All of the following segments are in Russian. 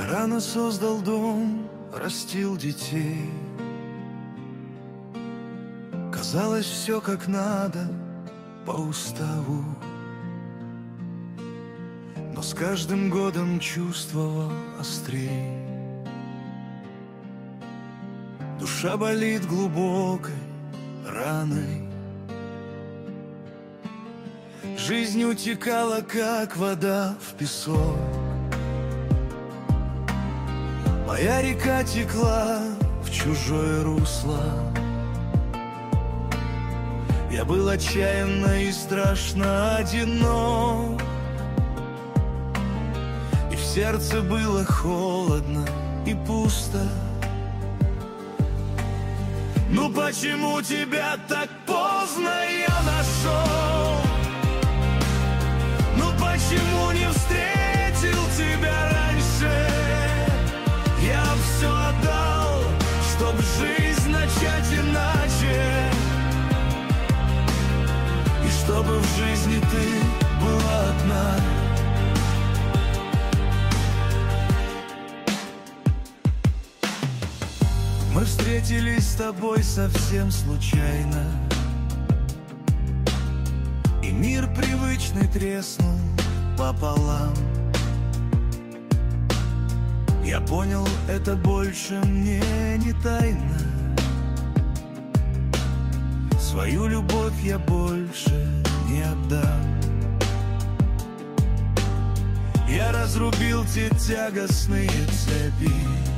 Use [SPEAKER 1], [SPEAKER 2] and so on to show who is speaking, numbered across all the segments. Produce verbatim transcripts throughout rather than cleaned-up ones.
[SPEAKER 1] рано создал дом, растил детей. Казалось, все как надо, по уставу. Но с каждым годом чувствовал острей. Душа болит глубокой раной. Жизнь утекала, как вода в песок. Моя река текла в чужое русло. Я был отчаянно и страшно одинок. И в сердце было холодно и пусто. Ну почему тебя так поздно я нашел? Ну почему не встретил тебя раньше? Я все отдал, чтоб жизнь начать иначе. И чтобы в жизни ты была одна. Мы встретились с тобой совсем случайно, и мир привычный треснул пополам. Я понял, это больше мне не тайна. Свою любовь я больше не отдам. Я разрубил те тягостные цепи,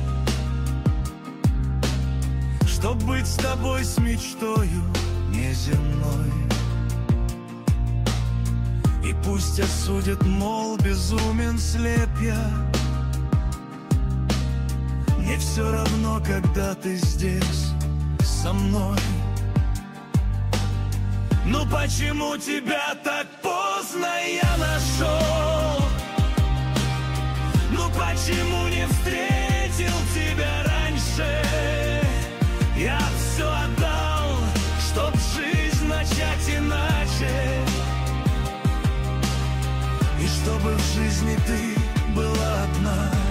[SPEAKER 1] чтоб быть с тобой с мечтою неземной. И пусть осудят, мол, безумен, слеп я. Мне все равно, когда ты здесь со мной. Ну почему тебя так поздно я нашел? Ну почему не встретил тебя раньше? Я все отдал, чтоб жизнь начать иначе. И чтобы в жизни ты была одна.